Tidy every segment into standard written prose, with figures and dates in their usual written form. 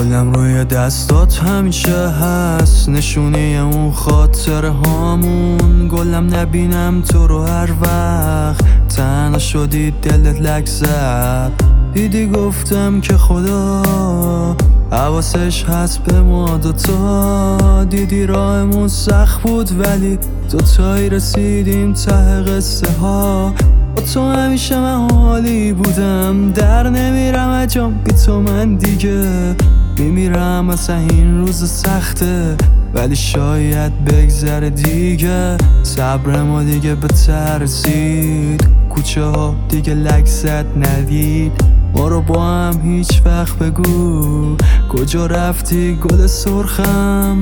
دلم روی دستات همیشه هست، نشونی اون خاطره هامون. گلم نبینم تو رو هر وقت تنها شدی دلت لک زد. دیدی گفتم که خدا حواسش هست به ما دوتا. دیدی راهمون سخت بود ولی دوتایی رسیدیم ته قصه ها. با تو همیشه من حالی بودم، در نمیرم اجام بی تو من دیگه میمیرم. واسه این روز سخته ولی شاید بگذره دیگه. صبر ما دیگه به ترسید، کوچه ها دیگه لک زد ندید ما رو. با هم هیچ وقت بگو کجا رفتی گل سرخم.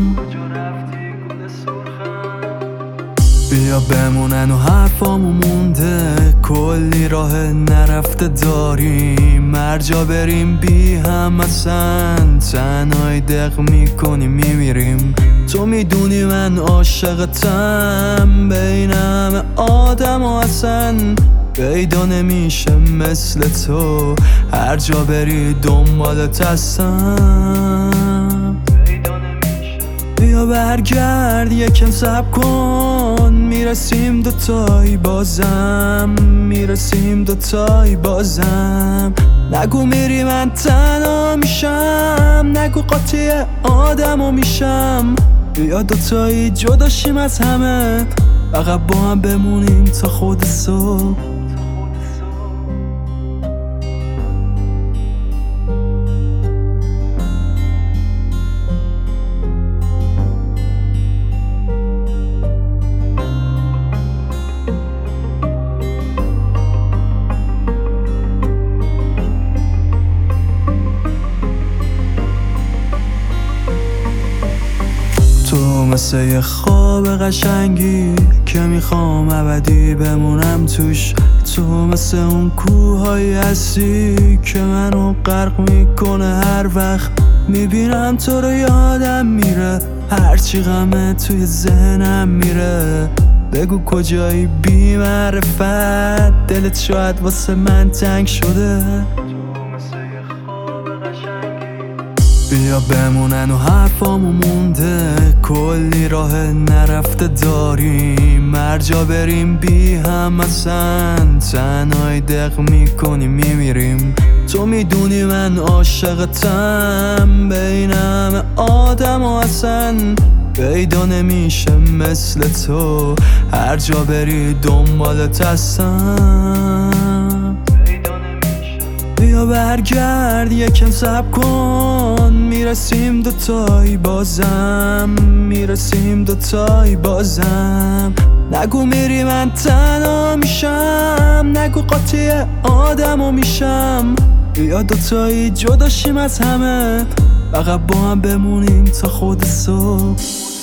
بیا بمونن و حرفامو مونده، کلی راه نرفته داریم. مرجا بریم بی هم اصلا تنهایی دق میکنیم میمیریم. تو میدونی من عاشقتم، بین همه آدم و اصلا پیدا نمیشه مثل تو. هر جا بری دنبالت هستم. بیا برگرد یکم صبر کن، میرسیم دوتایی بازم، میرسیم دوتایی بازم. نگو میری من تنها میشم، نگو قاطی آدمو میشم. بیا دوتایی جداشیم از همه، فقط با هم بمونیم تا خود صبح. تو مثل یه خواب قشنگی که میخوام ابدی بمونم توش. تو مثل اون کوهایی هستی که منو غرق میکنه. هر وقت میبینم تو رو یادم میره، هرچی غمه توی ذهنم میره. بگو کجایی بی معرفت، دلت شاید واسه من تنگ شده. بیا بمونن و حرفامو مونده، کلی راه نرفته داریم. مرجا بریم بی هم اصلا تنهایی دق میکنیم میمیریم. تو میدونی من عاشقتم، بین همه آدم و اصلا پیدا نمیشه مثل تو. هر جا بری دنبالت هستم. بیا برگرد یکم صبر کن، میرسیم دوتایی بازم، میرسیم دوتایی بازم. نگو میری من تنها میشم، نگو قاطی آدمو میشم. بیا دوتایی جداشیم از همه، فقط با هم بمونیم تا خود صبح.